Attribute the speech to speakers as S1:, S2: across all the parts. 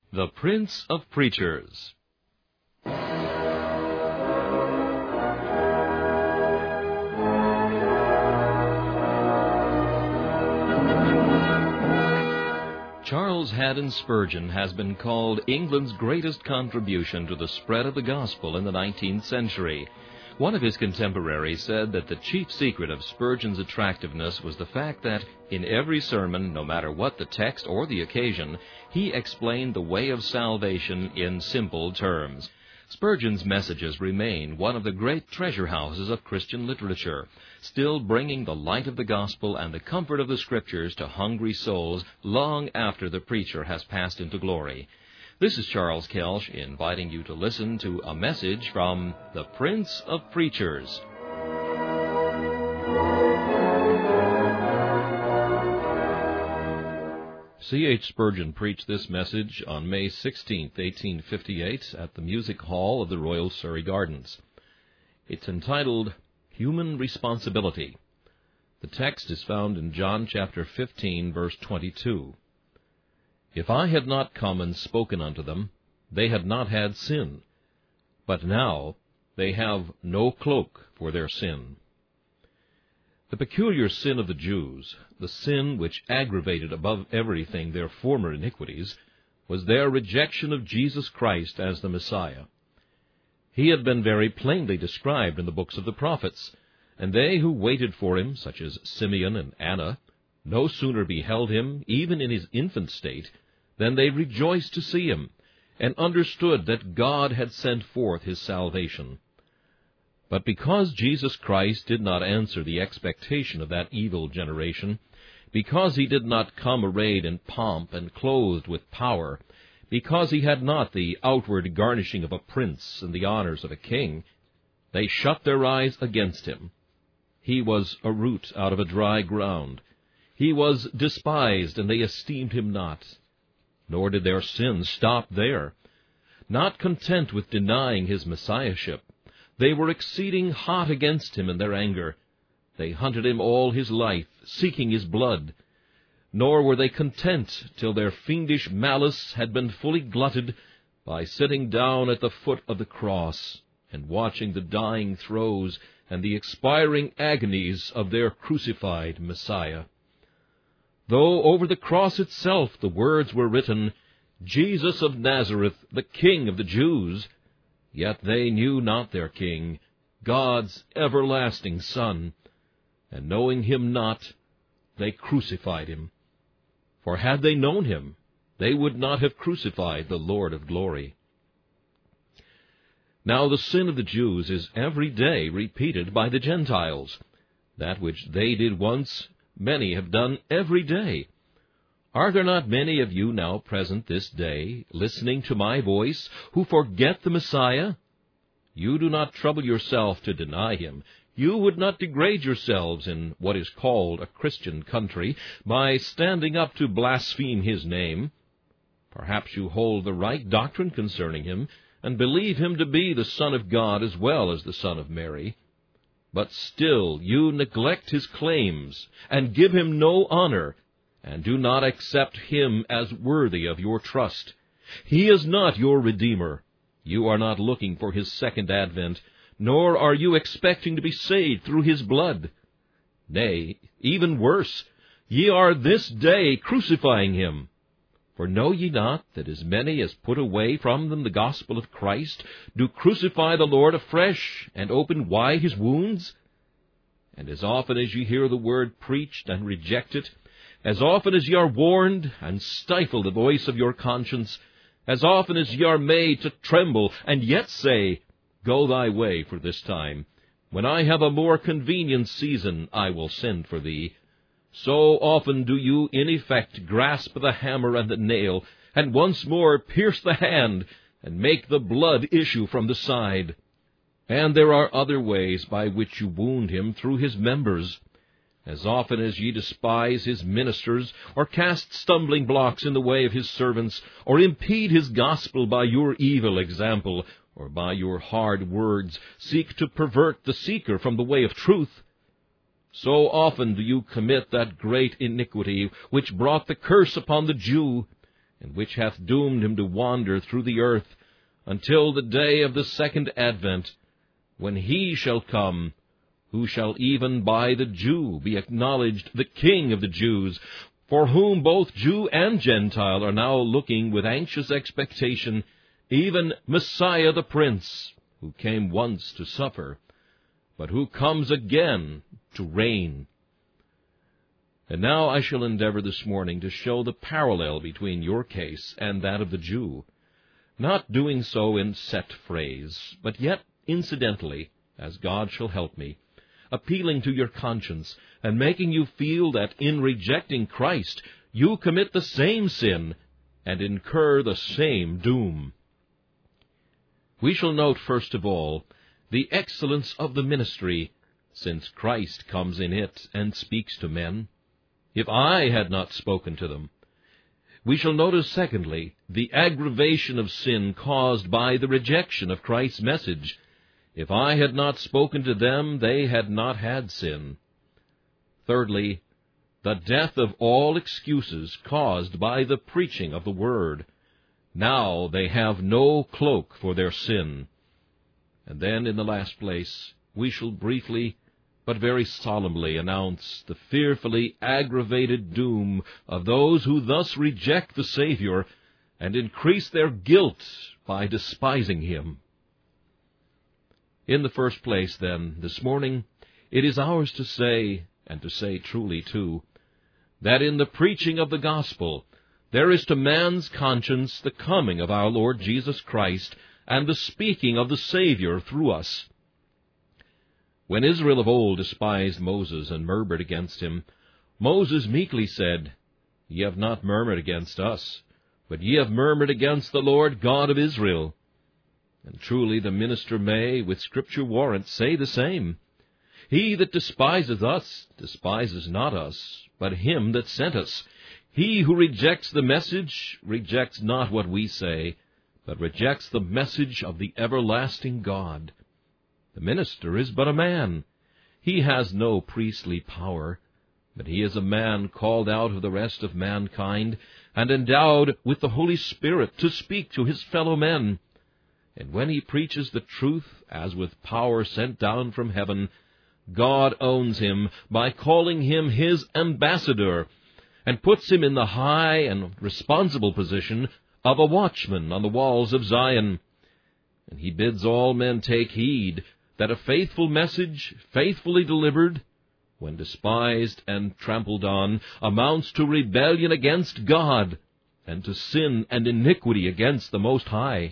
S1: The Prince of Preachers. Charles Haddon Spurgeon has been called England's greatest contribution to the spread of the gospel in the 19th century. One of his contemporaries said that the chief secret of Spurgeon's attractiveness was the fact that, in every sermon, no matter what the text or the occasion, he explained the way of salvation in simple terms. Spurgeon's messages remain one of the great treasure houses of Christian literature, still bringing the light of the gospel and the comfort of the Scriptures to hungry souls long after the preacher has passed into glory. This is Charles Kelsch inviting you to listen to a message from the Prince of Preachers. C.H. Spurgeon preached this message on May 16, 1858, at the Music Hall of the Royal Surrey Gardens. It's entitled, Human Responsibility. The text is found in John chapter 15, verse 22. If I had not come and spoken unto them, they had not had sin. But now they have no cloak for their sin. The peculiar sin of the Jews, the sin which aggravated above everything their former iniquities, was their rejection of Jesus Christ as the Messiah. He had been very plainly described in the books of the prophets, and they who waited for him, such as Simeon and Anna, no sooner beheld him, even in his infant state, than they rejoiced to see him, and understood that God had sent forth his salvation. But because Jesus Christ did not answer the expectation of that evil generation, because he did not come arrayed in pomp and clothed with power, because he had not the outward garnishing of a prince and the honors of a king, they shut their eyes against him. He was a root out of a dry ground. He was despised, and they esteemed him not. Nor did their sins stop there. Not content with denying his messiahship, they were exceeding hot against him in their anger. They hunted him all his life, seeking his blood. Nor were they content till their fiendish malice had been fully glutted by sitting down at the foot of the cross and watching the dying throes and the expiring agonies of their crucified Messiah. Though over the cross itself the words were written, Jesus of Nazareth, the King of the Jews, yet they knew not their King, God's everlasting Son, and knowing him not, they crucified him. For had they known him, they would not have crucified the Lord of glory. Now the sin of the Jews is every day repeated by the Gentiles. That which they did once, many have done every day. Are there not many of you now present this day, listening to my voice, who forget the Messiah? You do not trouble yourself to deny him. You would not degrade yourselves in what is called a Christian country by standing up to blaspheme his name. Perhaps you hold the right doctrine concerning him, and believe him to be the Son of God as well as the Son of Mary. But still you neglect his claims, and give him no honor, and do not accept him as worthy of your trust. He is not your Redeemer. You are not looking for his second advent, nor are you expecting to be saved through his blood. Nay, even worse, ye are this day crucifying him. For know ye not that as many as put away from them the gospel of Christ do crucify the Lord afresh, and open wide his wounds? And as often as ye hear the word preached and reject it, as often as ye are warned and stifle the voice of your conscience, as often as ye are made to tremble, and yet say, Go thy way for this time. When I have a more convenient season, I will send for thee. So often do you in effect grasp the hammer and the nail, and once more pierce the hand, and make the blood issue from the side. And there are other ways by which you wound him through his members. As often as ye despise his ministers, or cast stumbling blocks in the way of his servants, or impede his gospel by your evil example, or by your hard words seek to pervert the seeker from the way of truth, so often do you commit that great iniquity which brought the curse upon the Jew, and which hath doomed him to wander through the earth until the day of the second advent, when he shall come, who shall even by the Jew be acknowledged the King of the Jews, for whom both Jew and Gentile are now looking with anxious expectation, even Messiah the Prince, who came once to suffer, but who comes again to reign. And now I shall endeavor this morning to show the parallel between your case and that of the Jew, not doing so in set phrase, but yet incidentally, as God shall help me, appealing to your conscience and making you feel that in rejecting Christ you commit the same sin and incur the same doom. We shall note, first of all, the excellence of the ministry, since Christ comes in it and speaks to men. If I had not spoken to them. We shall notice, secondly, the aggravation of sin caused by the rejection of Christ's message. If I had not spoken to them, they had not had sin. Thirdly, the death of all excuses caused by the preaching of the Word. Now they have no cloak for their sin. And then, in the last place, we shall briefly but very solemnly announce the fearfully aggravated doom of those who thus reject the Savior and increase their guilt by despising Him. In the first place, then, this morning, it is ours to say, and to say truly too, that in the preaching of the gospel there is to man's conscience the coming of our Lord Jesus Christ and the speaking of the Savior through us. When Israel of old despised Moses and murmured against him, Moses meekly said, Ye have not murmured against us, but ye have murmured against the Lord God of Israel. And truly the minister may, with Scripture warrant, say the same. He that despiseth us despises not us, but him that sent us. He who rejects the message rejects not what we say, but rejects the message of the everlasting God. The minister is but a man. He has no priestly power, but he is a man called out of the rest of mankind, and endowed with the Holy Spirit to speak to his fellow men. And when he preaches the truth, as with power sent down from heaven, God owns him by calling him his ambassador, and puts him in the high and responsible position of a watchman on the walls of Zion. And he bids all men take heed that a faithful message, faithfully delivered, when despised and trampled on, amounts to rebellion against God, and to sin and iniquity against the Most High.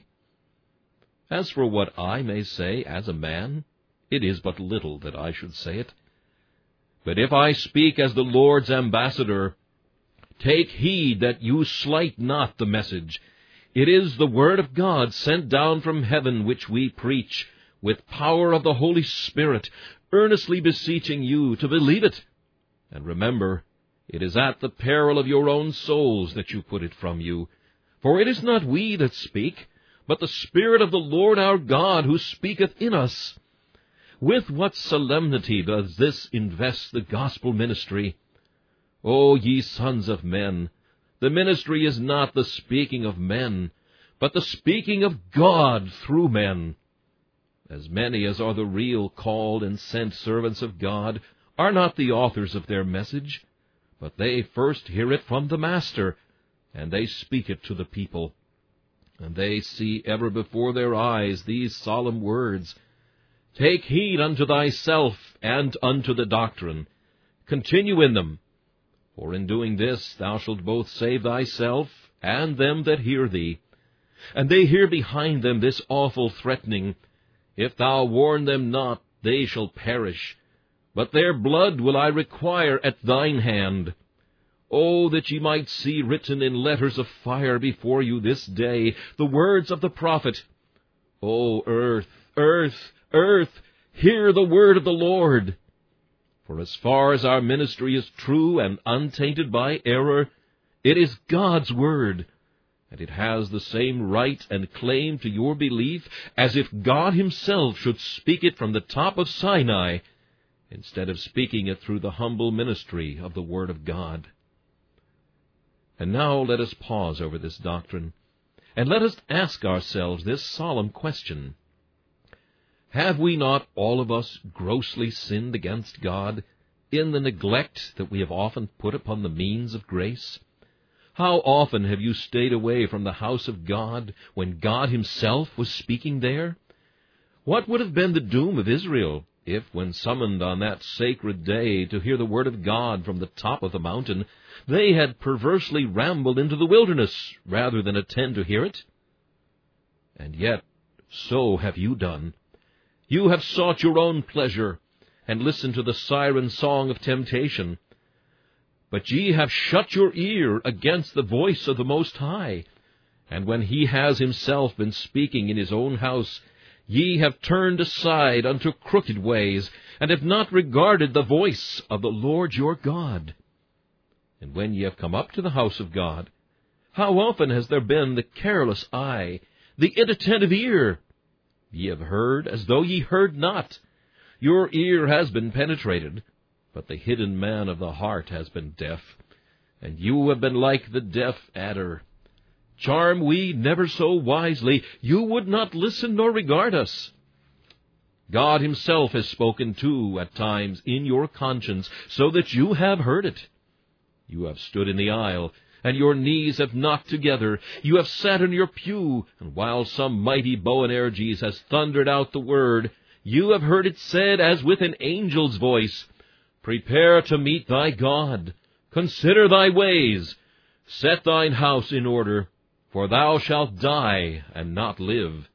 S1: As for what I may say as a man, it is but little that I should say it. But if I speak as the Lord's ambassador, take heed that you slight not the message. It is the word of God sent down from heaven which we preach, with power of the Holy Spirit, earnestly beseeching you to believe it. And remember, it is at the peril of your own souls that you put it from you. For it is not we that speak, but the Spirit of the Lord our God, who speaketh in us. With what solemnity does this invest the gospel ministry! O ye sons of men, the ministry is not the speaking of men, but the speaking of God through men. As many as are the real called and sent servants of God are not the authors of their message, but they first hear it from the Master, and they speak it to the people. And they see ever before their eyes these solemn words, Take heed unto thyself and unto the doctrine. Continue in them. For in doing this thou shalt both save thyself and them that hear thee. And they hear behind them this awful threatening, If thou warn them not, they shall perish. But their blood will I require at thine hand. Oh, that ye might see written in letters of fire before you this day the words of the prophet. O earth, earth, earth, hear the word of the Lord. For as far as our ministry is true and untainted by error, it is God's word, and it has the same right and claim to your belief as if God himself should speak it from the top of Sinai, instead of speaking it through the humble ministry of the Word of God. And now let us pause over this doctrine, and let us ask ourselves this solemn question. Have we not all of us grossly sinned against God in the neglect that we have often put upon the means of grace? How often have you stayed away from the house of God when God himself was speaking there? What would have been the doom of Israel if, when summoned on that sacred day to hear the word of God from the top of the mountain, they had perversely rambled into the wilderness rather than attend to hear it? And yet, so have you done. You have sought your own pleasure, and listened to the siren song of temptation. But ye have shut your ear against the voice of the Most High, and when he has himself been speaking in his own house, ye have turned aside unto crooked ways, and have not regarded the voice of the Lord your God. And when ye have come up to the house of God, how often has there been the careless eye, the inattentive ear? Ye have heard as though ye heard not. Your ear has been penetrated, but the hidden man of the heart has been deaf, and you have been like the deaf adder. Charm we never so wisely, you would not listen nor regard us. God himself has spoken too at times in your conscience, so that you have heard it. You have stood in the aisle, and your knees have knocked together. You have sat in your pew, and while some mighty Boanerges has thundered out the word, you have heard it said as with an angel's voice, Prepare to meet thy God. Consider thy ways. Set thine house in order, for thou shalt die and not live.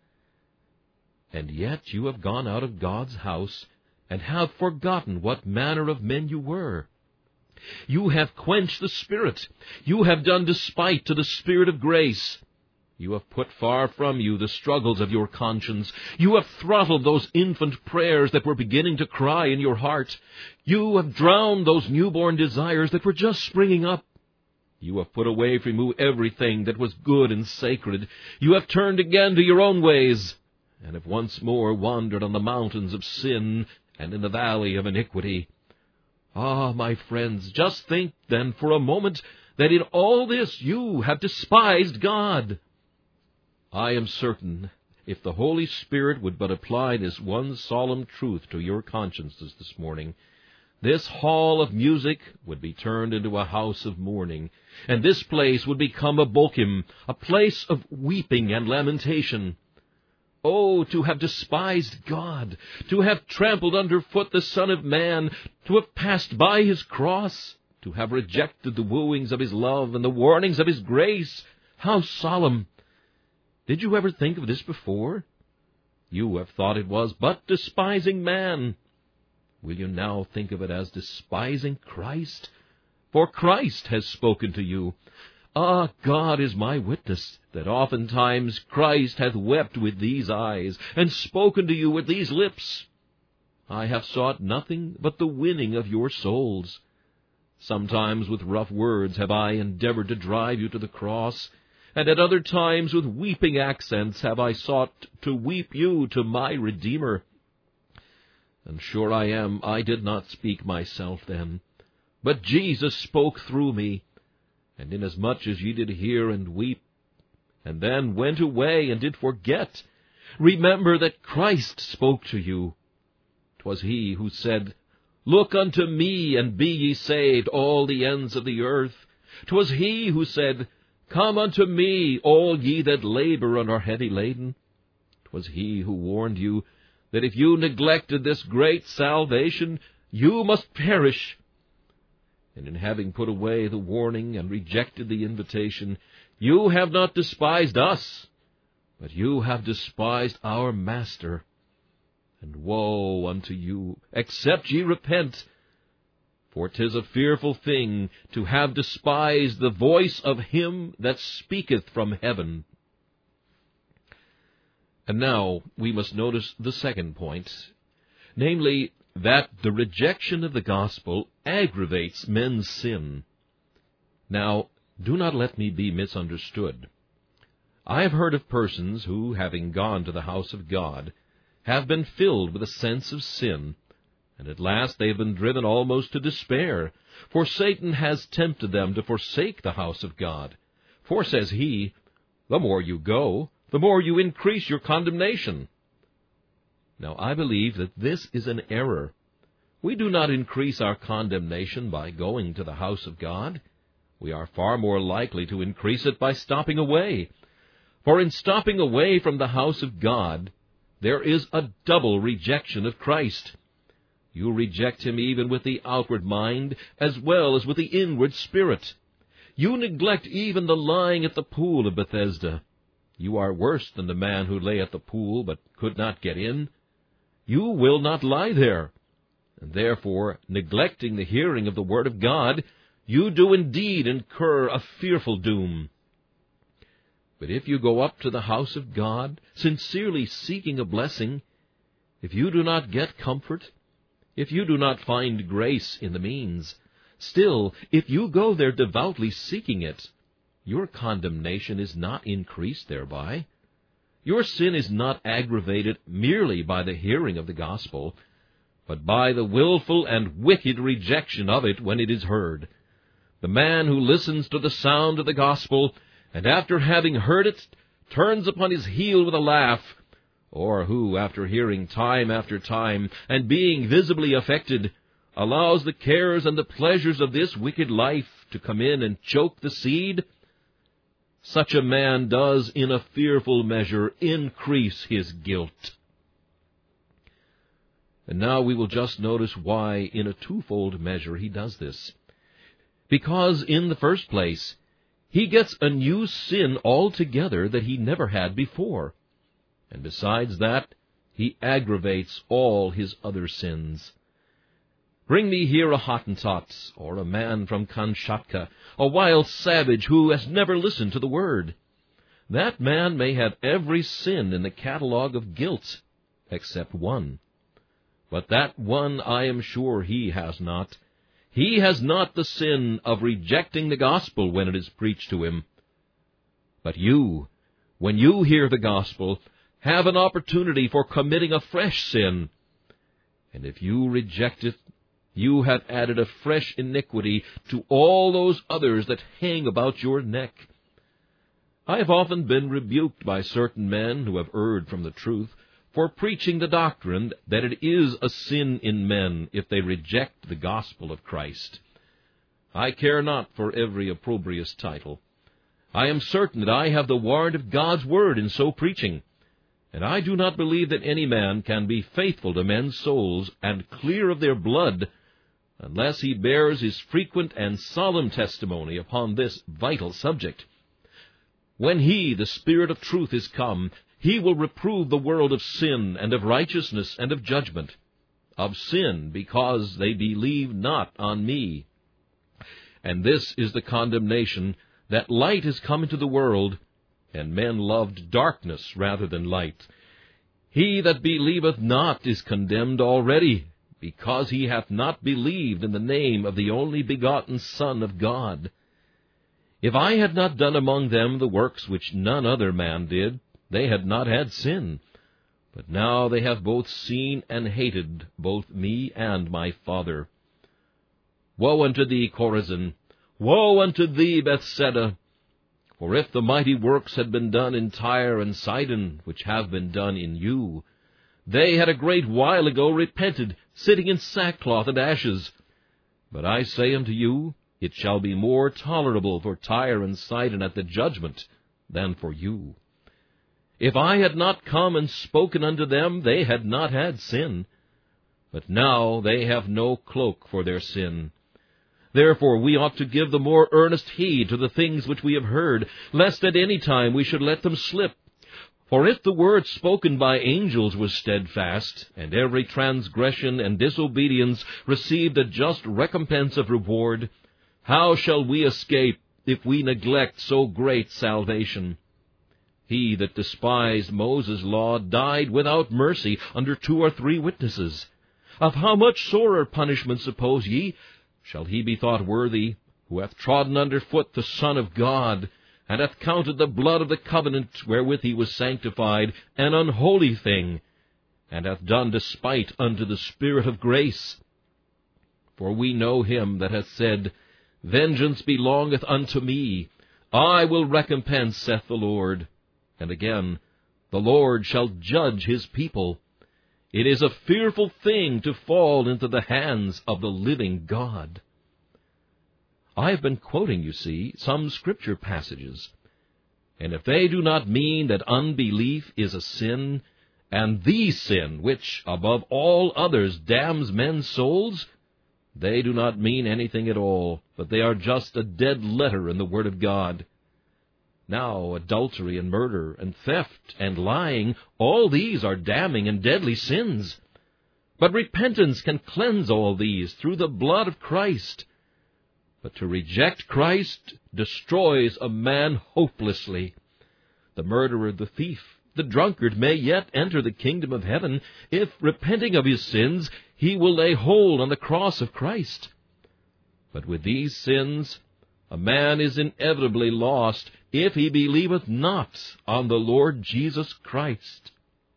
S1: And yet you have gone out of God's house, and have forgotten what manner of men you were. You have quenched the Spirit. You have done despite to the Spirit of grace. You have put far from you the struggles of your conscience. You have throttled those infant prayers that were beginning to cry in your heart. You have drowned those newborn desires that were just springing up. You have put away from you everything that was good and sacred. You have turned again to your own ways, and have once more wandered on the mountains of sin and in the valley of iniquity. Ah, my friends, just think then for a moment that in all this you have despised God. I am certain, if the Holy Spirit would but apply this one solemn truth to your consciences this morning, this hall of music would be turned into a house of mourning, and this place would become a bochim, a place of weeping and lamentation. Oh, to have despised God, to have trampled underfoot the Son of Man, to have passed by his cross, to have rejected the wooings of his love and the warnings of his grace. How solemn! Did you ever think of this before? You have thought it was but despising man. Will you now think of it as despising Christ? For Christ has spoken to you. Ah, God is my witness, that oftentimes Christ hath wept with these eyes, and spoken to you with these lips. I have sought nothing but the winning of your souls. Sometimes with rough words have I endeavored to drive you to the cross, and at other times with weeping accents have I sought to weep you to my Redeemer. And sure I am, I did not speak myself then, but Jesus spoke through me. And inasmuch as ye did hear and weep, and then went away and did forget, remember that Christ spoke to you. 'Twas he who said, Look unto me, and be ye saved, all the ends of the earth. 'Twas he who said, Come unto me, all ye that labor and are heavy laden. 'Twas he who warned you that if you neglected this great salvation, you must perish. And in having put away the warning and rejected the invitation, you have not despised us, but you have despised our Master. And woe unto you, except ye repent. For 'tis a fearful thing to have despised the voice of him that speaketh from heaven. And now we must notice the second point, namely, that the rejection of the gospel aggravates men's sin. Now, do not let me be misunderstood. I have heard of persons who, having gone to the house of God, have been filled with a sense of sin, and at last they have been driven almost to despair. For Satan has tempted them to forsake the house of God. For, says he, the more you go, the more you increase your condemnation. Now I believe that this is an error. We do not increase our condemnation by going to the house of God. We are far more likely to increase it by stopping away. For in stopping away from the house of God, there is a double rejection of Christ. You reject him even with the outward mind, as well as with the inward spirit. You neglect even the lying at the pool of Bethesda. You are worse than the man who lay at the pool, but could not get in. You will not lie there. And therefore, neglecting the hearing of the word of God, you do indeed incur a fearful doom. But if you go up to the house of God, sincerely seeking a blessing, if you do not get comfort, if you do not find grace in the means, still, if you go there devoutly seeking it, your condemnation is not increased thereby. Your sin is not aggravated merely by the hearing of the gospel, but by the willful and wicked rejection of it when it is heard. The man who listens to the sound of the gospel, and after having heard it, turns upon his heel with a laugh, or who, after hearing time after time, and being visibly affected, allows the cares and the pleasures of this wicked life to come in and choke the seed, such a man does in a fearful measure increase his guilt. And now we will just notice why in a twofold measure he does this. Because, in the first place, he gets a new sin altogether that he never had before. And besides that, he aggravates all his other sins. Bring me here a Hottentot, or a man from Kamchatka, a wild savage who has never listened to the word. That man may have every sin in the catalogue of guilt, except one. But that one I am sure he has not. He has not the sin of rejecting the gospel when it is preached to him. But you, when you hear the gospel, have an opportunity for committing a fresh sin. And if you reject it, you have added a fresh iniquity to all those others that hang about your neck. I have often been rebuked by certain men who have erred from the truth for preaching the doctrine that it is a sin in men if they reject the gospel of Christ. I care not for every opprobrious title. I am certain that I have the warrant of God's word in so preaching, and I do not believe that any man can be faithful to men's souls and clear of their blood unless he bears his frequent and solemn testimony upon this vital subject. When he, the Spirit of truth, is come, he will reprove the world of sin and of righteousness and of judgment. Of sin, because they believe not on me. And this is the condemnation, that light is come into the world, and men loved darkness rather than light. He that believeth not is condemned already, because he hath not believed in the name of the only begotten Son of God. If I had not done among them the works which none other man did, they had not had sin. But now they have both seen and hated both me and my Father. Woe unto thee, Chorazin! Woe unto thee, Bethsaida! For if the mighty works had been done in Tyre and Sidon, which have been done in you, they had a great while ago repented, sitting in sackcloth and ashes. But I say unto you, it shall be more tolerable for Tyre and Sidon at the judgment than for you. If I had not come and spoken unto them, they had not had sin. But now they have no cloak for their sin. Therefore we ought to give the more earnest heed to the things which we have heard, lest at any time we should let them slip. For if the word spoken by angels was steadfast, and every transgression and disobedience received a just recompense of reward, how shall we escape if we neglect so great salvation? He that despised Moses' law died without mercy under 2 or 3 witnesses. Of how much sorer punishment, suppose ye, shall he be thought worthy, who hath trodden under foot the Son of God, and hath counted the blood of the covenant wherewith he was sanctified an unholy thing, and hath done despite unto the Spirit of grace. For we know him that hath said, Vengeance belongeth unto me, I will recompense, saith the Lord. And again, the Lord shall judge his people. It is a fearful thing to fall into the hands of the living God. I have been quoting, you see, some Scripture passages, and if they do not mean that unbelief is a sin, and the sin which, above all others, damns men's souls, they do not mean anything at all, but they are just a dead letter in the Word of God. Now, adultery and murder and theft and lying, all these are damning and deadly sins. But repentance can cleanse all these through the blood of Christ. But to reject Christ destroys a man hopelessly. The murderer, the thief, the drunkard may yet enter the kingdom of heaven if, repenting of his sins, he will lay hold on the cross of Christ. But with these sins, a man is inevitably lost if he believeth not on the Lord Jesus Christ.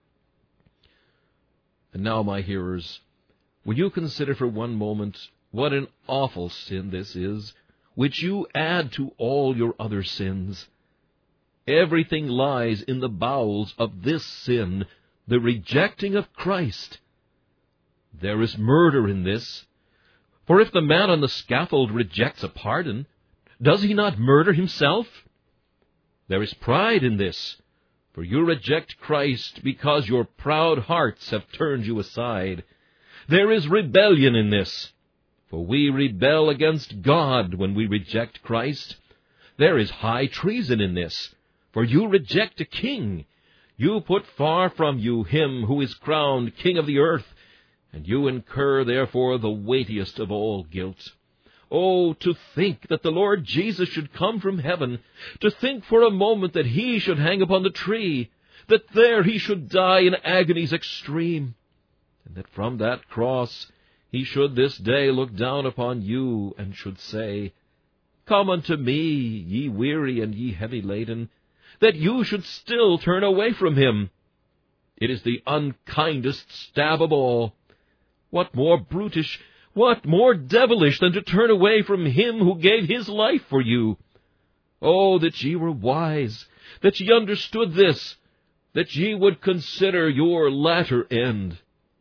S1: And now, my hearers, will you consider for one moment what an awful sin this is, which you add to all your other sins? Everything lies in the bowels of this sin, the rejecting of Christ. There is murder in this, for if the man on the scaffold rejects a pardon, does he not murder himself? There is pride in this, for you reject Christ because your proud hearts have turned you aside. There is rebellion in this, for we rebel against God when we reject Christ. There is high treason in this, for you reject a king. You put far from you him who is crowned King of the earth, and you incur therefore the weightiest of all guilt. Oh, to think that the Lord Jesus should come from heaven, to think for a moment that he should hang upon the tree, that there he should die in agonies extreme, and that from that cross he should this day look down upon you and should say, Come unto me, ye weary and ye heavy laden, that you should still turn away from him. It is the unkindest stab of all. What more brutish, what more devilish than to turn away from him who gave his life for you? Oh, that ye were wise, that ye understood this, that ye would consider your latter end.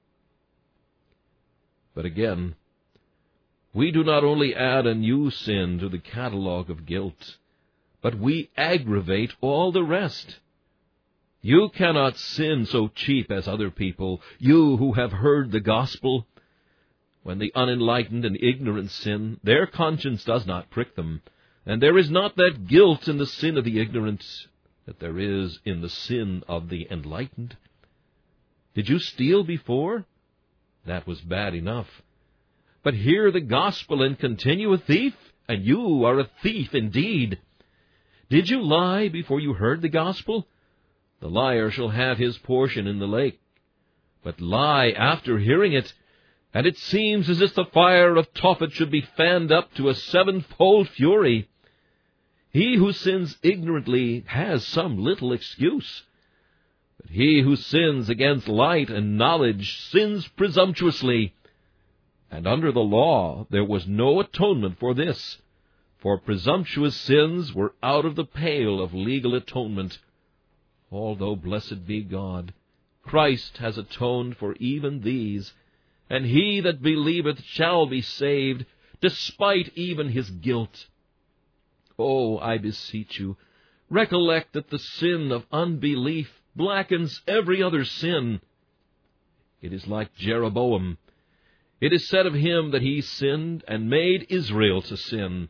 S1: But again, we do not only add a new sin to the catalogue of guilt, but we aggravate all the rest. You cannot sin so cheap as other people, you who have heard the gospel. When the unenlightened and ignorant sin, their conscience does not prick them, and there is not that guilt in the sin of the ignorant that there is in the sin of the enlightened. Did you steal before? That was bad enough. But hear the gospel and continue a thief, and you are a thief indeed. Did you lie before you heard the gospel? The liar shall have his portion in the lake. But lie after hearing it, and it seems as if the fire of Tophet should be fanned up to a sevenfold fury. He who sins ignorantly has some little excuse, but he who sins against light and knowledge sins presumptuously. And under the law there was no atonement for this, for presumptuous sins were out of the pale of legal atonement. Although, blessed be God, Christ has atoned for even these, and he that believeth shall be saved, despite even his guilt. Oh, I beseech you, recollect that the sin of unbelief blackens every other sin. It is like Jeroboam. It is said of him that he sinned and made Israel to sin.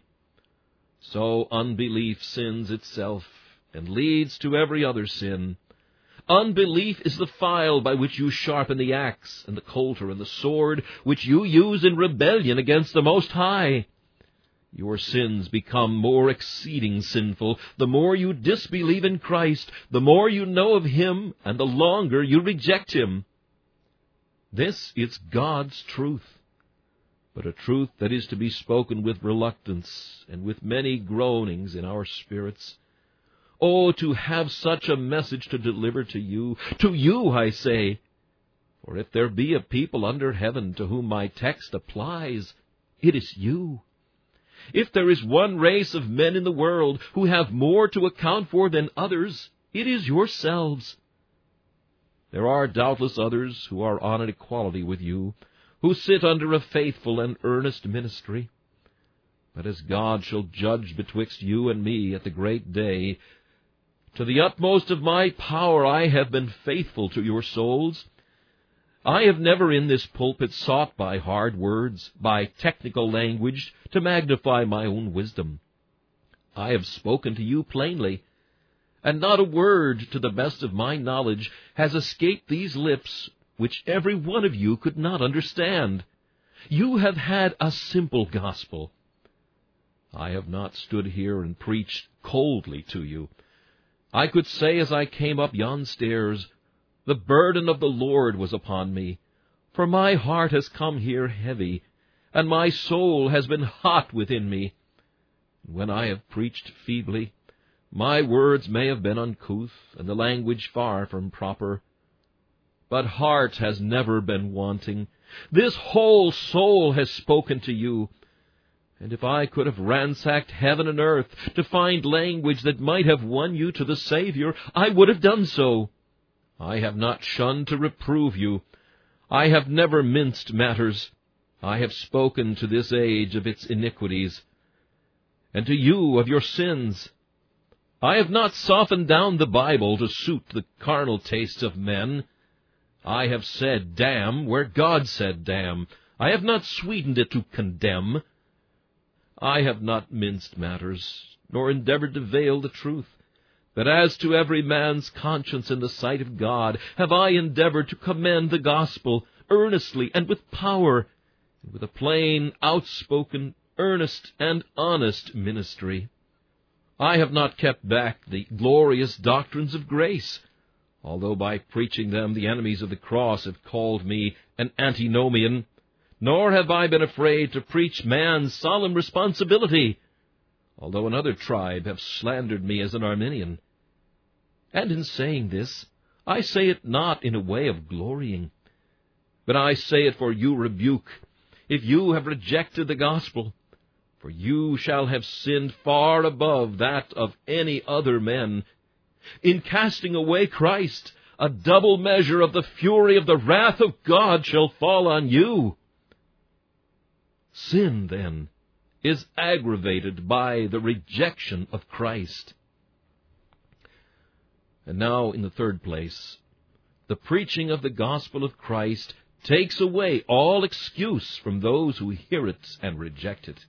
S1: So unbelief sins itself and leads to every other sin. Unbelief is the file by which you sharpen the axe and the coulter and the sword, which you use in rebellion against the Most High. Your sins become more exceeding sinful the more you disbelieve in Christ, the more you know of him, and the longer you reject him. This is God's truth, but a truth that is to be spoken with reluctance and with many groanings in our spirits. Oh, to have such a message to deliver to you, I say, For if there be a people under heaven to whom my text applies, it is you. If there is one race of men in the world who have more to account for than others, it is yourselves. There are doubtless others who are on an equality with you, who sit under a faithful and earnest ministry. But as God shall judge betwixt you and me at the great day, to the utmost of my power I have been faithful to your souls. I have never in this pulpit sought by hard words, by technical language, to magnify my own wisdom. I have spoken to you plainly, and not a word, to the best of my knowledge, has escaped these lips which every one of you could not understand. You have had a simple gospel. I have not stood here and preached coldly to you. I could say as I came up yon stairs, the burden of the Lord was upon me, for my heart has come here heavy, and my soul has been hot within me. When I have preached feebly, my words may have been uncouth, and the language far from proper. But heart has never been wanting. This whole soul has spoken to you. And if I could have ransacked heaven and earth to find language that might have won you to the Savior, I would have done so. I have not shunned to reprove you. I have never minced matters. I have spoken to this age of its iniquities, and to you of your sins. I have not softened down the Bible to suit the carnal tastes of men. I have said damn where God said damn. I have not sweetened it to condemn. I have not minced matters, nor endeavored to veil the truth. But as to every man's conscience in the sight of God, have I endeavored to commend the gospel earnestly and with power, and with a plain, outspoken, earnest, and honest ministry. I have not kept back the glorious doctrines of grace, although by preaching them the enemies of the cross have called me an antinomian, nor have I been afraid to preach man's solemn responsibility, although another tribe have slandered me as an Arminian. And in saying this, I say it not in a way of glorying, but I say it for your rebuke, if you have rejected the gospel. For you shall have sinned far above that of any other men. In casting away Christ, a double measure of the fury of the wrath of God shall fall on you. Sin, then, is aggravated by the rejection of Christ. And now, in the third place, the preaching of the gospel of Christ takes away all excuse from those who hear it and reject it.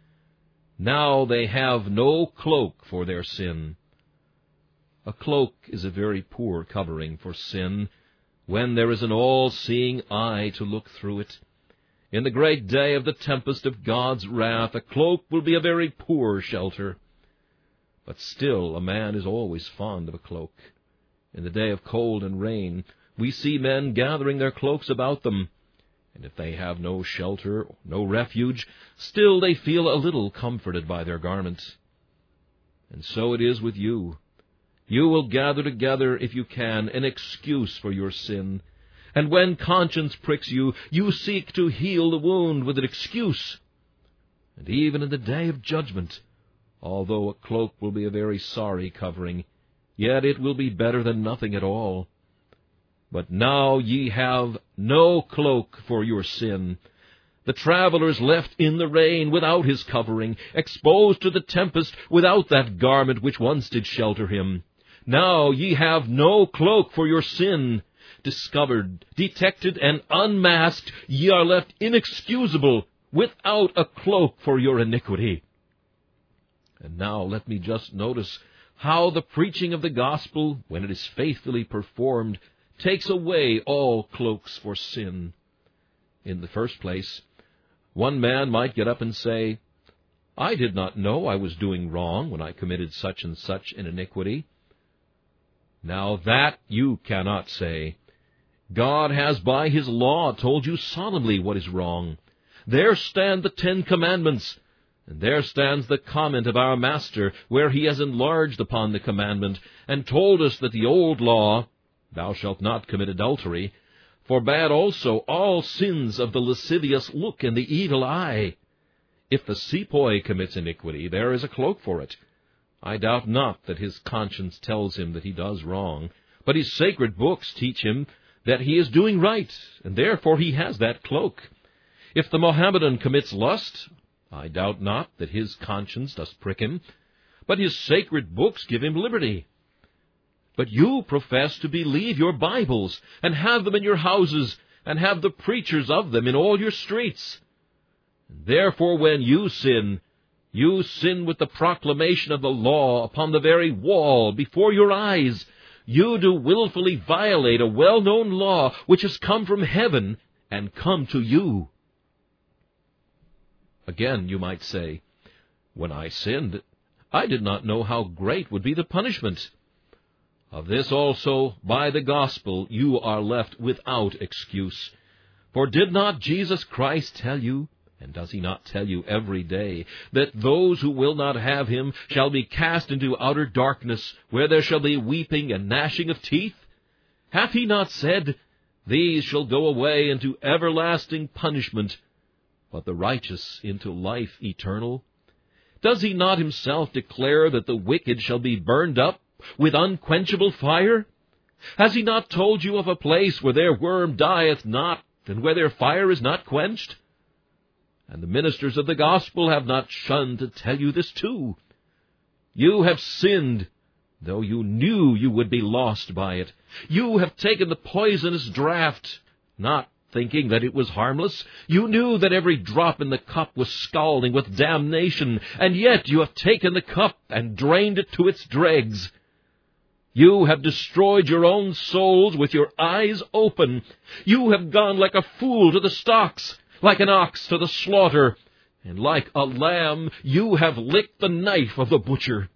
S1: Now they have no cloak for their sin. A cloak is a very poor covering for sin, when there is an all-seeing eye to look through it. In the great day of the tempest of God's wrath, a cloak will be a very poor shelter. But still a man is always fond of a cloak. In the day of cold and rain, we see men gathering their cloaks about them, and if they have no shelter, no refuge, still they feel a little comforted by their garments. And so it is with you. You will gather together, if you can, an excuse for your sin. And when conscience pricks you, you seek to heal the wound with an excuse. And even in the day of judgment, although a cloak will be a very sorry covering, yet it will be better than nothing at all. But now ye have no cloak for your sin. The traveler is left in the rain without his covering, exposed to the tempest without that garment which once did shelter him. Now ye have no cloak for your sin. Discovered, detected, and unmasked, ye are left inexcusable, without a cloak for your iniquity. And now let me just notice how the preaching of the gospel, when it is faithfully performed, takes away all cloaks for sin. In the first place, one man might get up and say, I did not know I was doing wrong when I committed such and such an iniquity. Now that you cannot say. God has by His law told you solemnly what is wrong. There stand the 10 Commandments, and there stands the comment of our Master, where He has enlarged upon the commandment, and told us that the old law, thou shalt not commit adultery, forbade also all sins of the lascivious look and the evil eye. If the sepoy commits iniquity, there is a cloak for it. I doubt not that his conscience tells him that he does wrong, but his sacred books teach him that he is doing right, and therefore he has that cloak. If the Mohammedan commits lust, I doubt not that his conscience does prick him, but his sacred books give him liberty. But you profess to believe your Bibles, and have them in your houses, and have the preachers of them in all your streets. And therefore when you sin with the proclamation of the law upon the very wall before your eyes. You do willfully violate a well-known law which has come from heaven and come to you. Again, you might say, when I sinned, I did not know how great would be the punishment. Of this also, by the gospel, you are left without excuse. For did not Jesus Christ tell you, and does he not tell you every day, that those who will not have him shall be cast into outer darkness, where there shall be weeping and gnashing of teeth? Hath he not said, These shall go away into everlasting punishment, but the righteous into life eternal? Does he not himself declare that the wicked shall be burned up with unquenchable fire? Has he not told you of a place where their worm dieth not, and where their fire is not quenched? And the ministers of the gospel have not shunned to tell you this too. You have sinned, though you knew you would be lost by it. You have taken the poisonous draught, not thinking that it was harmless. You knew that every drop in the cup was scalding with damnation, and yet you have taken the cup and drained it to its dregs. You have destroyed your own souls with your eyes open. You have gone like a fool to the stocks, like an ox to the slaughter, and like a lamb you have licked the knife of the butcher.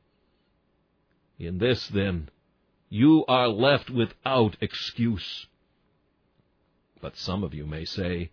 S1: In this, then, you are left without excuse. But some of you may say,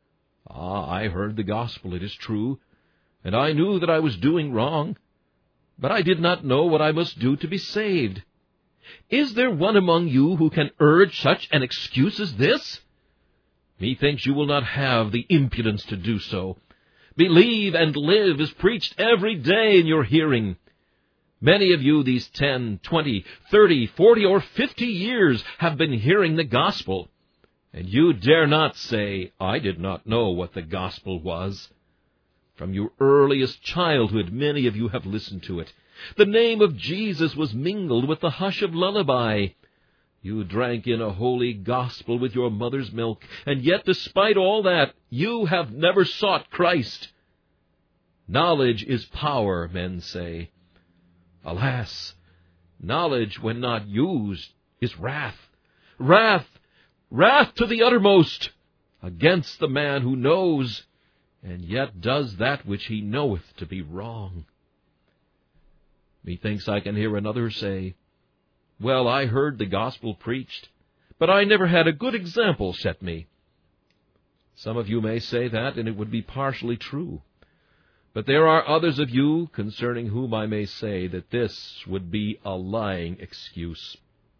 S1: I heard the gospel, it is true, and I knew that I was doing wrong, but I did not know what I must do to be saved. Is there one among you who can urge such an excuse as this? Methinks you will not have the impudence to do so. Believe and live is preached every day in your hearing. Many of you these 10, 20, 30, 40, or 50 years have been hearing the gospel, and you dare not say, I did not know what the gospel was. From your earliest childhood, many of you have listened to it. The name of Jesus was mingled with the hush of lullaby. You drank in a holy gospel with your mother's milk, and yet despite all that, you have never sought Christ. Knowledge is power, men say. Alas, knowledge, when not used, is wrath. Wrath to the uttermost, against the man who knows, and yet does that which he knoweth to be wrong. Methinks I can hear another say, Well, I heard the gospel preached, but I never had a good example set me. Some of you may say that, and it would be partially true. But there are others of you concerning whom I may say that this would be a lying excuse.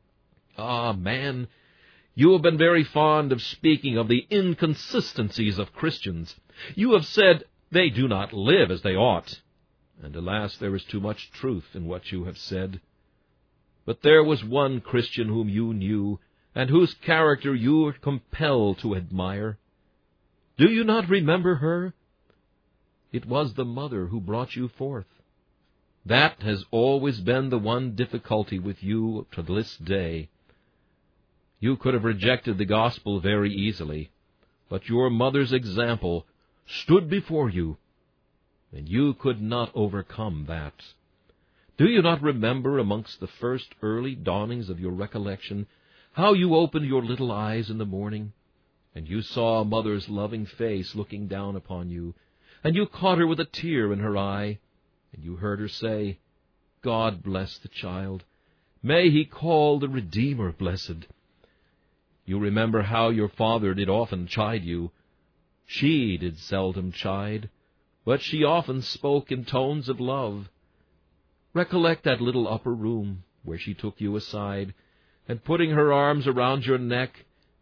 S1: Man, you have been very fond of speaking of the inconsistencies of Christians. You have said they do not live as they ought. And alas, there is too much truth in what you have said. But there was one Christian whom you knew, and whose character you were compelled to admire. Do you not remember her? It was the mother who brought you forth. That has always been the one difficulty with you to this day. You could have rejected the gospel very easily, but your mother's example stood before you, and you could not overcome that. Do you not remember amongst the first early dawnings of your recollection how you opened your little eyes in the morning, and you saw a mother's loving face looking down upon you, and you caught her with a tear in her eye, and you heard her say, God bless the child. May he call the Redeemer blessed. You remember how your father did often chide you. She did seldom chide, but she often spoke in tones of love. Recollect that little upper room where she took you aside, and putting her arms around your neck,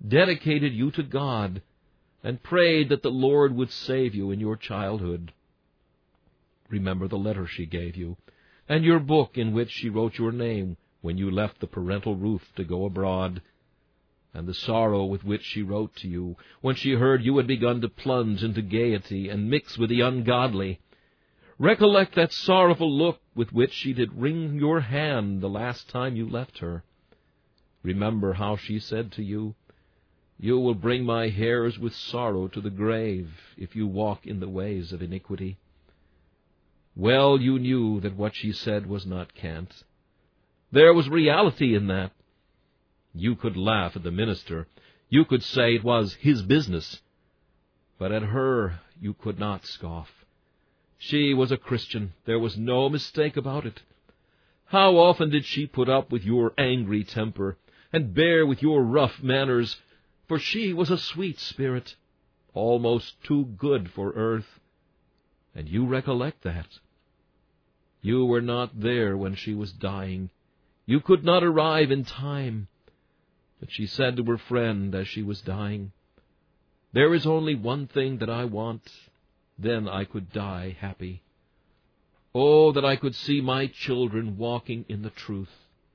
S1: dedicated you to God, and prayed that the Lord would save you in your childhood. Remember the letter she gave you, and your book in which she wrote your name when you left the parental roof to go abroad, and the sorrow with which she wrote to you when she heard you had begun to plunge into gaiety and mix with the ungodly. Recollect that sorrowful look with which she did wring your hand the last time you left her. Remember how she said to you, "You will bring my hairs with sorrow to the grave if you walk in the ways of iniquity." Well you knew that what she said was not cant. There was reality in that. You could laugh at the minister. You could say it was his business. But at her you could not scoff. She was a Christian. There was no mistake about it. How often did she put up with your angry temper and bear with your rough manners, for she was a sweet spirit, almost too good for earth. And you recollect that. You were not there when she was dying. You could not arrive in time. But she said to her friend as she was dying, "There is only one thing that I want, then I could die happy. Oh, that I could see my children walking in the truth."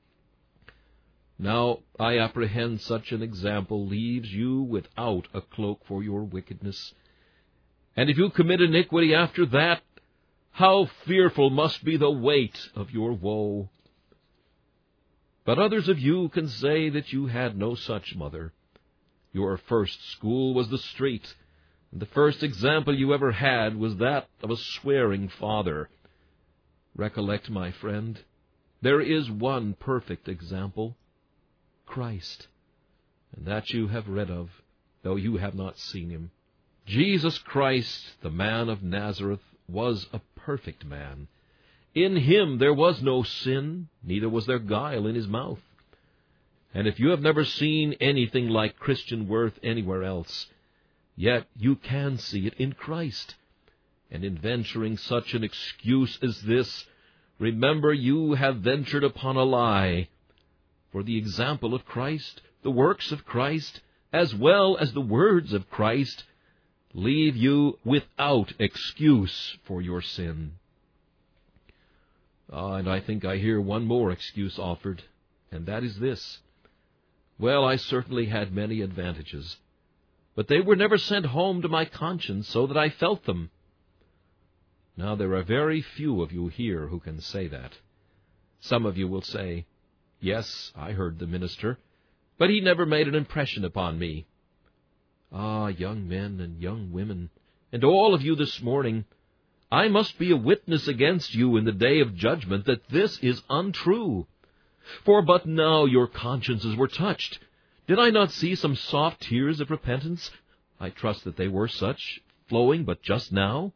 S1: Now, I apprehend such an example leaves you without a cloak for your wickedness. And if you commit iniquity after that, how fearful must be the weight of your woe. But others of you can say that you had no such mother. Your first school was the street, and the first example you ever had was that of a swearing father. Recollect, my friend, there is one perfect example, Christ, and that you have read of, though you have not seen him. Jesus Christ, the man of Nazareth, was a perfect man. In him there was no sin, neither was there guile in his mouth. And if you have never seen anything like Christian worth anywhere else, yet you can see it in Christ. And in venturing such an excuse as this, remember you have ventured upon a lie. For the example of Christ, the works of Christ, as well as the words of Christ, leave you without excuse for your sin. And I think I hear one more excuse offered, and that is this. Well, I certainly had many advantages, but they were never sent home to my conscience so that I felt them. Now, there are very few of you here who can say that. Some of you will say, "Yes, I heard the minister, but he never made an impression upon me." Ah, young men and young women, and all of you this morning, I must be a witness against you in the day of judgment that this is untrue. For but now your consciences were touched. Did I not see some soft tears of repentance? I trust that they were such, flowing but just now.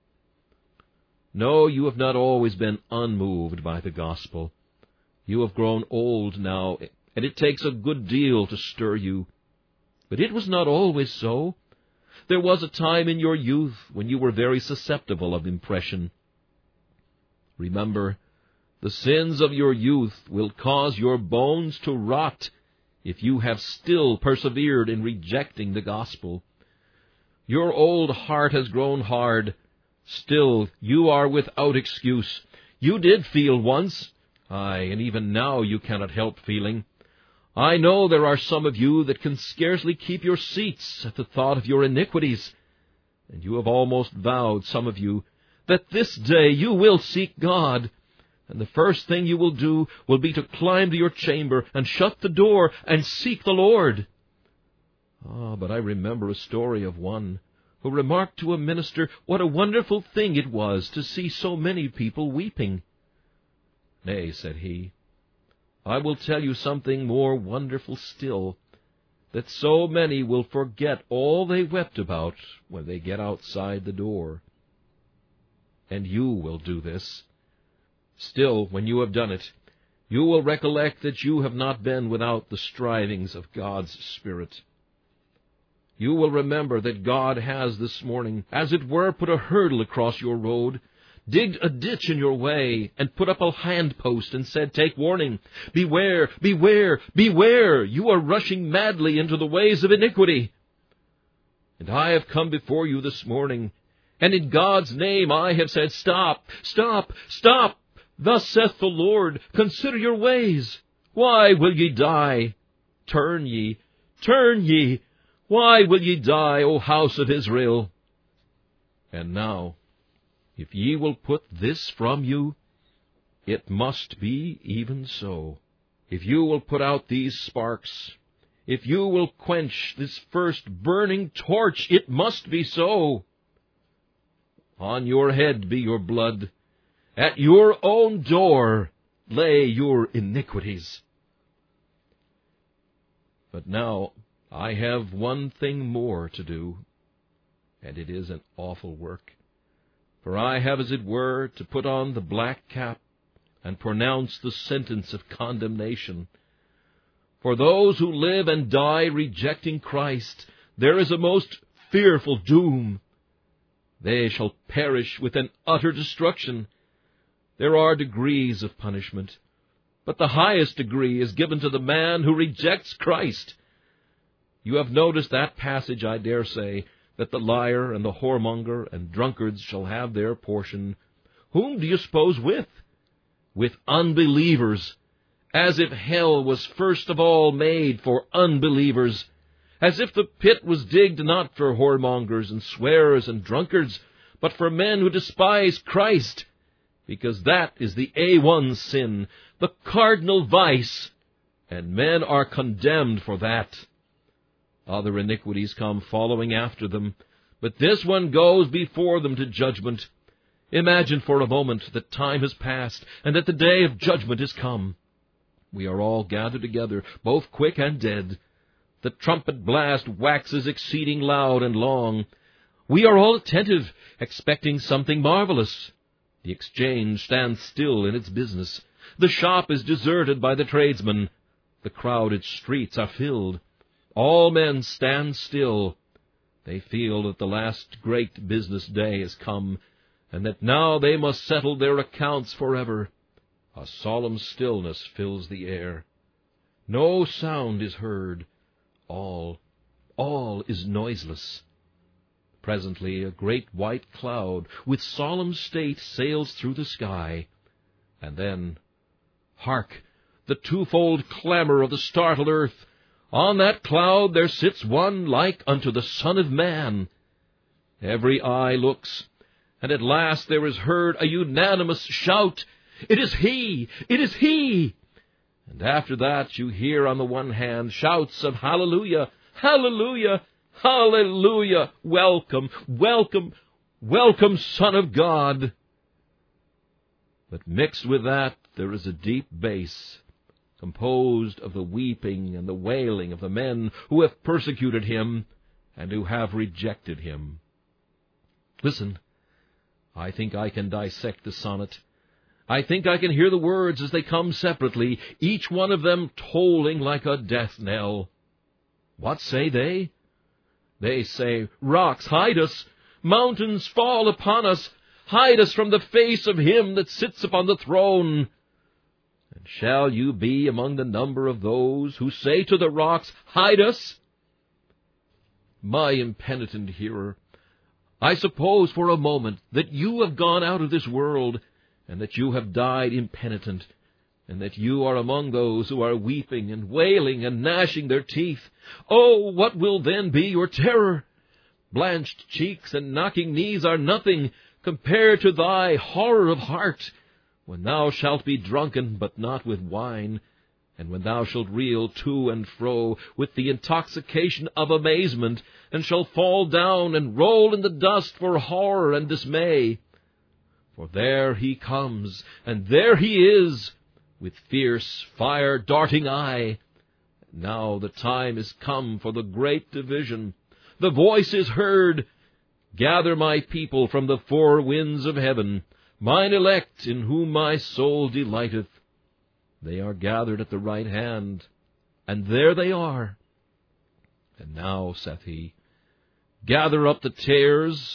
S1: No, you have not always been unmoved by the gospel. You have grown old now, and it takes a good deal to stir you. But it was not always so. There was a time in your youth when you were very susceptible of impression. Remember, the sins of your youth will cause your bones to rot if you have still persevered in rejecting the gospel. Your old heart has grown hard. Still, you are without excuse. You did feel once, aye, and even now you cannot help feeling. I know there are some of you that can scarcely keep your seats at the thought of your iniquities, and you have almost vowed, some of you, that this day you will seek God, and the first thing you will do will be to climb to your chamber and shut the door and seek the Lord. But I remember a story of one who remarked to a minister what a wonderful thing it was to see so many people weeping. "Nay," said he, "I will tell you something more wonderful still, that so many will forget all they wept about when they get outside the door. And you will do this. Still, when you have done it, you will recollect that you have not been without the strivings of God's Spirit. You will remember that God has this morning, as it were, put a hurdle across your road, digged a ditch in your way, and put up a handpost, and said, Take warning, beware, beware, beware, you are rushing madly into the ways of iniquity. And I have come before you this morning, and in God's name I have said, Stop, stop, stop. Thus saith the Lord, Consider your ways. Why will ye die? Turn ye, turn ye. Why will ye die, O house of Israel? And now, if ye will put this from you, it must be even so. If you will put out these sparks, if you will quench this first burning torch, it must be so. On your head be your blood. At your own door lay your iniquities. But now I have one thing more to do, and it is an awful work. For I have, as it were, to put on the black cap and pronounce the sentence of condemnation. For those who live and die rejecting Christ, there is a most fearful doom. They shall perish with an utter destruction. There are degrees of punishment, but the highest degree is given to the man who rejects Christ. You have noticed that passage, I dare say, that the liar and the whoremonger and drunkards shall have their portion. Whom do you suppose with? With unbelievers, as if hell was first of all made for unbelievers, as if the pit was digged not for whoremongers and swearers and drunkards, but for men who despise Christ, because that is the A1 sin, the cardinal vice, and men are condemned for that. Other iniquities come following after them, but this one goes before them to judgment. Imagine for a moment that time has passed, and that the day of judgment is come. We are all gathered together, both quick and dead. The trumpet blast waxes exceeding loud and long. We are all attentive, expecting something marvelous. The exchange stands still in its business. The shop is deserted by the tradesmen. The crowded streets are filled. All men stand still. They feel that the last great business day is come, and that now they must settle their accounts forever. A solemn stillness fills the air. No sound is heard. All is noiseless. Presently a great white cloud with solemn state sails through the sky. And then, hark, the twofold clamor of the startled earth. On that cloud there sits one like unto the Son of Man. Every eye looks, and at last there is heard a unanimous shout, It is He! It is He! And after that you hear on the one hand shouts of Hallelujah! Hallelujah! Hallelujah! Welcome, welcome, welcome, Son of God! But mixed with that there is a deep bass, composed of the weeping and the wailing of the men who have persecuted Him and who have rejected Him. Listen, I think I can dissect the sonnet. I think I can hear the words as they come separately, each one of them tolling like a death knell. What say they? They say, Rocks, hide us! Mountains, fall upon us! Hide us from the face of Him that sits upon the throne! And shall you be among the number of those who say to the rocks, Hide us? My impenitent hearer, I suppose for a moment that you have gone out of this world, and that you have died impenitent, and that you are among those who are weeping and wailing and gnashing their teeth. Oh, what will then be your terror? Blanched cheeks and knocking knees are nothing compared to thy horror of heart, when thou shalt be drunken, but not with wine, and when thou shalt reel to and fro with the intoxication of amazement, and shall fall down and roll in the dust for horror and dismay. For there He comes, and there He is, with fierce, fire-darting eye. Now the time is come for the great division. The voice is heard, Gather my people from the four winds of heaven, mine elect, in whom my soul delighteth. They are gathered at the right hand, and there they are. And now, saith He, gather up the tares,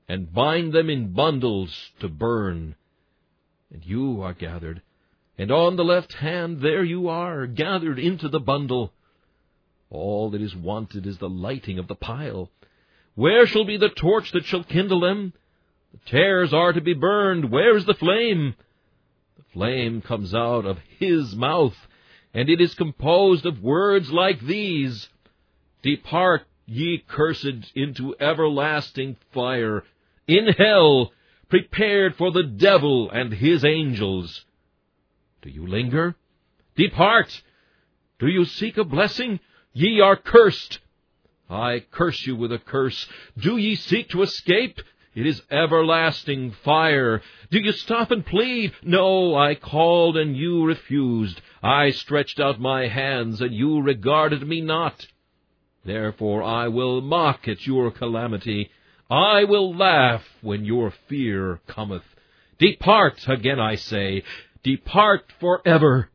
S1: and bind them in bundles to burn. And you are gathered, and on the left hand there you are, gathered into the bundle. All that is wanted is the lighting of the pile. Where shall be the torch that shall kindle them? The tares are to be burned. Where is the flame? The flame comes out of his mouth, and it is composed of words like these: Depart, ye cursed, into everlasting fire, in hell, prepared for the devil and his angels. Do you linger? Depart! Do you seek a blessing? Ye are cursed. I curse you with a curse. Do ye seek to escape? It is everlasting fire. Do you stop and plead? No, I called and you refused. I stretched out my hands and you regarded me not. Therefore I will mock at your calamity. I will laugh when your fear cometh. Depart, again I say, depart forever.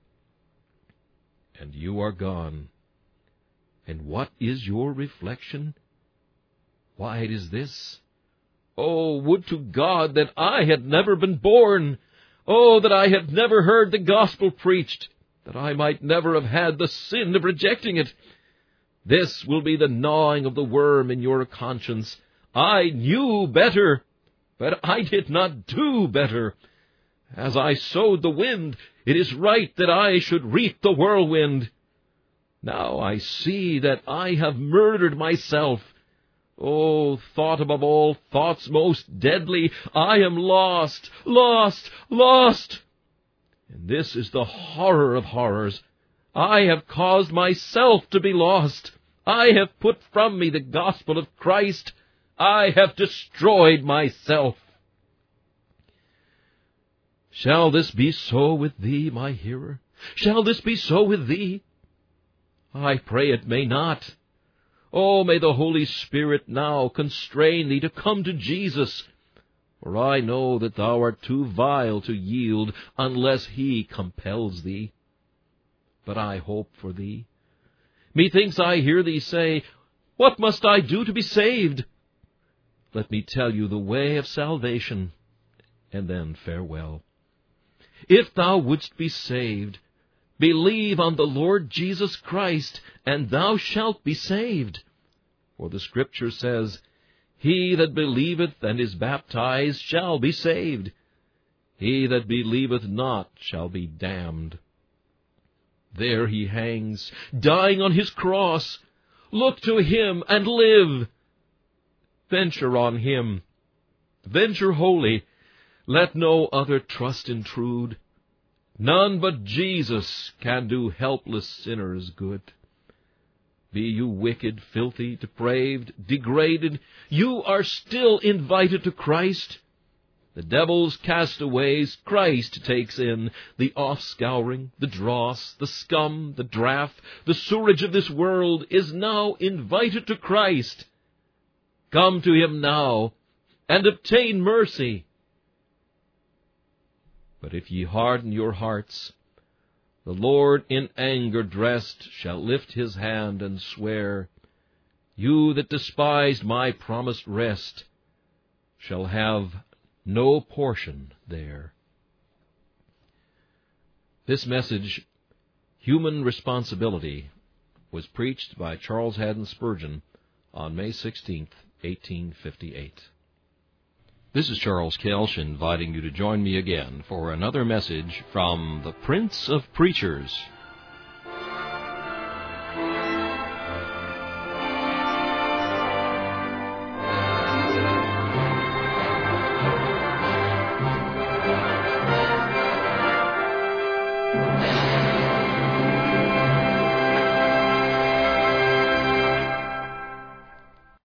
S1: And you are gone. And what is your reflection? Why, it is this: Oh, would to God that I had never been born! Oh, that I had never heard the gospel preached, that I might never have had the sin of rejecting it. This will be the gnawing of the worm in your conscience. I knew better, but I did not do better. As I sowed the wind, it is right that I should reap the whirlwind. Now I see that I have murdered myself. Oh, thought above all thoughts most deadly, I am lost, lost, lost. And this is the horror of horrors. I have caused myself to be lost. I have put from me the gospel of Christ. I have destroyed myself. Shall this be so with thee, my hearer? Shall this be so with thee? I pray it may not. Oh, may the Holy Spirit now constrain thee to come to Jesus, for I know that thou art too vile to yield unless he compels thee. But I hope for thee. Methinks I hear thee say, What must I do to be saved? Let me tell you the way of salvation, and then farewell. If thou wouldst be saved, believe on the Lord Jesus Christ, and thou shalt be saved. For the Scripture says, He that believeth and is baptized shall be saved. He that believeth not shall be damned. There he hangs, dying on his cross. Look to him and live. Venture on him. Venture wholly. Let no other trust intrude. None but Jesus can do helpless sinners good. Be you wicked, filthy, depraved, degraded, you are still invited to Christ. The devil's castaways Christ takes in, the offscouring, the dross, the scum, the draught, the sewerage of this world is now invited to Christ. Come to him now, and obtain mercy. But if ye harden your hearts, the Lord in anger dressed shall lift his hand and swear, You that despised my promised rest shall have no portion there. This message, Human Responsibility, was preached by Charles Haddon Spurgeon on May 16, 1858. This is Charles Kelsch inviting you to join me again for another message from the Prince of Preachers,